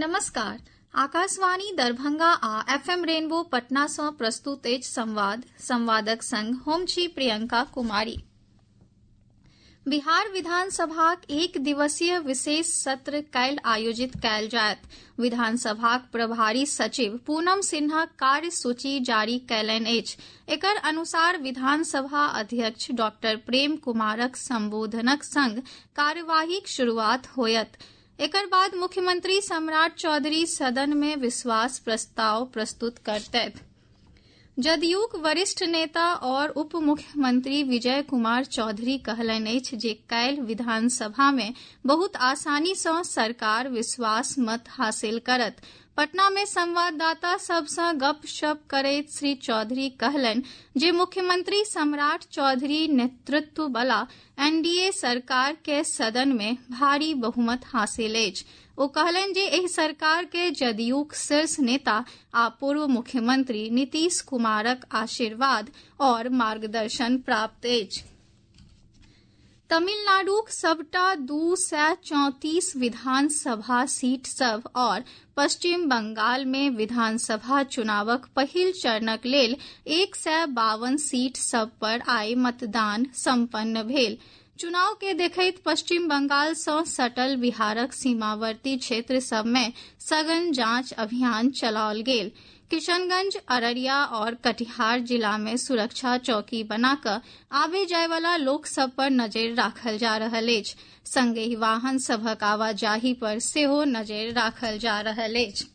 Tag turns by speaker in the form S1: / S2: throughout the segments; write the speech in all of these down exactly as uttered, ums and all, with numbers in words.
S1: नमस्कार। आकाशवाणी दरभंगा आ FM rainbow Patna सँ प्रस्तुत अछि संवाद। संवादक संग हम छी प्रियंका कुमारी। बिहार विधानसभाक एक दिवसीय विशेष सत्र काल्हि आयोजित कयल जायत। विधानसभाक प्रभारी सचिव पूनम सिन्हा कार्यसूची जारी कयलनि अछि। एकर अनुसार विधानसभा अध्यक्ष डॉक्टर प्रेम कुमारक संबोधनक संग कार्यवाहीक शुरुआत होयत। एकर बाद मुख्यमंत्री सम्राट चौधरी सदन में विश्वास प्रस्ताव प्रस्तुत करतैथ। जदयूक वरिष्ठ नेता और उप मुख्यमंत्री विजय कुमार चौधरी कहलनि अछि जे काल्हि विधानसभा में बहुत आसानी सँ सरकार विश्वास मत हासिल करत। पटना में संवाददाता सभ सँ गपशप करैत श्री चौधरी कहलनि जे मुख्यमंत्री सम्राट चौधरी नेतृत्व बला एनडीए सरकार के सदन में भारी बहुमत हासिल अछि। ओ कहलनि जे एहि सरकार के जदयूक शीर्ष नेता आ पूर्व मुख्यमंत्री नीतीश कुमारक आशीर्वाद और मार्गदर्शन प्राप्त अछि। तमिलनाडुक सबटा दू सय चौंतीस विधानसभा सीट सभ और पश्चिम बंगाल में विधानसभा चुनावक पहिल चरणक लेल एक सय बावन सीट सभ पर आइ मतदान संपन्न भेल। चुनाव के देखैत पश्चिम बंगाल सँ सटल बिहारक सीमावर्ती क्षेत्र सभ में सघन जांच अभियान चलाओल गेल। किशनगंज, अररिया और कटिहार जिला में सुरक्षा चौकी बनाकऽ आबे जाय वाला लोक सभ पर नजरि राखल जा रहल अछि। संगहि वाहन सभक आवाजाही पर सेहो नजरि राखल जा रहल अछि।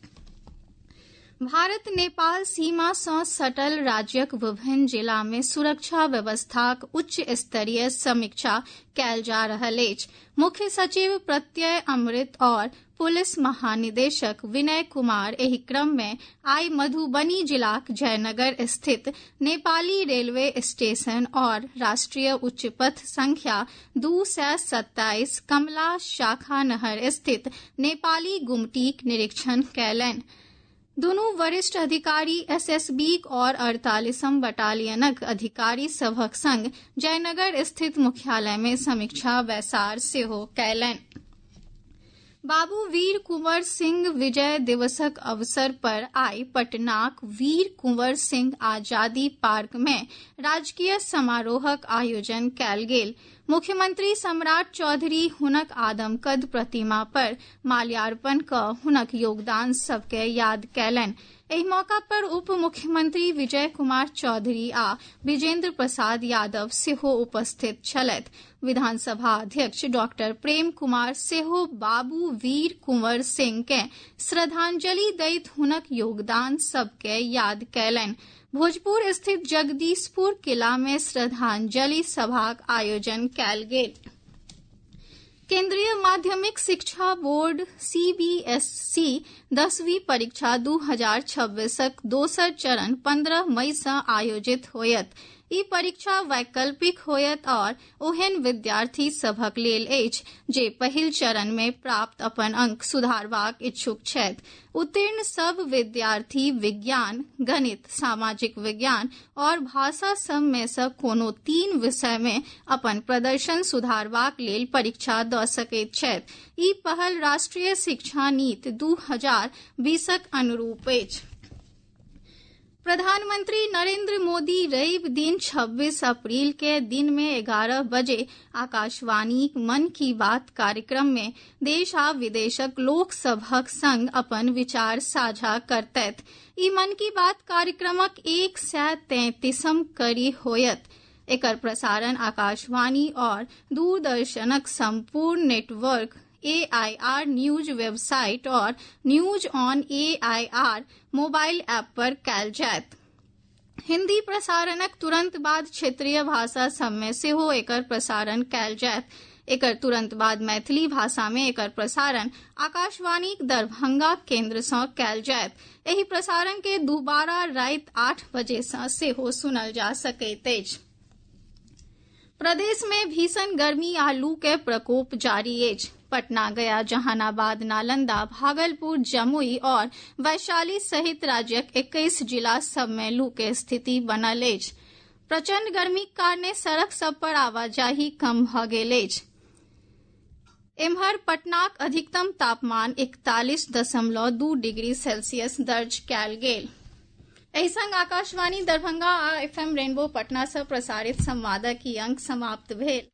S1: भारत नेपाल सीमा सँ सटल राज्यक विभिन्न जिला में सुरक्षा व्यवस्थाक उच्च स्तरीय समीक्षा कयल जा रहल अछि। मुख्य सचिव प्रत्यय अमृत और पुलिस महानिदेशक विनय कुमार एहि क्रम में आइ मधुबनी जिलाक जयनगर स्थित नेपाली रेलवे स्टेशन और राष्ट्रीय उच्च पथ संख्या दू सय सत्ताईस कमला शाखा नहर स्थित नेपाली गुमटीक निरीक्षण कयलनि। दुनू वरिष्ठ अधिकारी एसएसबी और अड़तालीसम बटालियनक अधिकारी सभक संग जयनगर स्थित मुख्यालय में समीक्षा बैसार सेहो कयलनि। बाबू वीर कुंवर सिंह विजय दिवसक अवसर पर आइ पटनाक वीर कुंवर सिंह आजादी पार्क में राजकीय समारोहक आयोजन कयल गेल। मुख्यमंत्री सम्राट चौधरी हुनक आदमकद प्रतिमा पर माल्यार्पण कऽ हुनक योगदान सबके याद कयलनि। एहि मौका पर उप मुख्यमंत्री विजय कुमार चौधरी आ विजेंद्र प्रसाद यादव सेहो उपस्थित छलथि। विधानसभा अध्यक्ष डॉक्टर प्रेम कुमार सेहो बाबू वीर कुंवर सिंह के श्रद्धांजलि दैत हुनक योगदान सबके याद कयलनि। भोजपुर स्थित जगदीशपुर किला में श्रद्धांजलि सभाक आयोजन कयल गेल। केंद्रीय माध्यमिक शिक्षा बोर्ड सीबीएसई दसवीं परीक्षा दू हजार छब्बीसक दोसर चरण पंद्रह मई सँ आयोजित होयत। ई परीक्षा वैकल्पिक होयत और ओहन विद्यार्थी सभक लेल अछि जे पहिल चरण में प्राप्त अपन अंक सुधारबाक इच्छुक छथि। उत्तीर्ण सब विद्यार्थी विज्ञान, गणित, सामाजिक विज्ञान और भाषा सब में सँ कोनो तीन विषय में अपन प्रदर्शन सुधारबाक लेल परीक्षा दऽ सकैत छथि। ई पहल राष्ट्रीय शिक्षा नीति दू हजार बीसक अनुरूप अछि। प्रधानमंत्री नरेंद्र मोदी रवि दिन छब्बीस अप्रैल के दिन में ग्यारह बजे आकाशवाणी मन की बात कार्यक्रम में देश आ विदेशक लोक सभक संग अपन विचार साझा करतैथ। ई मन की बात कार्यक्रमक एक सय तैंतीसम कड़ी होयत। एकर प्रसारण आकाशवाणी और दूरदर्शनक संपूर्ण नेटवर्क एआईआर न्यूज वेबसाइट और news on AIR mobile app पर कयल जायत। हिंदी प्रसारणक तुरंत बाद क्षेत्रीय भाषा सब में सेहो एकर प्रसारण कयल जायत। एकर तुरंत बाद मैथिली भाषा में एकर प्रसारण आकाशवाणी दरभंगा केंद्र सँ कयल जायत। एहि प्रसारण के दुबारा राति आठ बजे सँ सेहो सुनल जा सकैत अछि। प्रदेश में भीषण गर्मी आ लू के प्रकोप जारी अछि। पटना, गया, जहानाबाद, नालंदा, भागलपुर, जमुई और वैशाली सहित राज्यक इक्कीस जिला सब में लू के स्थिति बनल अछि। प्रचंड गर्मीक कारणे सड़क सब पर आवाजाही कम भऽ गेल अछि। एम्हर पटनाक अधिकतम तापमान इकतालीस दशमलव दू डिग्री सेल्सियस दर्ज कयल गेल। एहि संग आकाशवाणी दरभंगा आ एफ एम रेनबो पटना सँ प्रसारित संवादक ई अंक समाप्त भेल।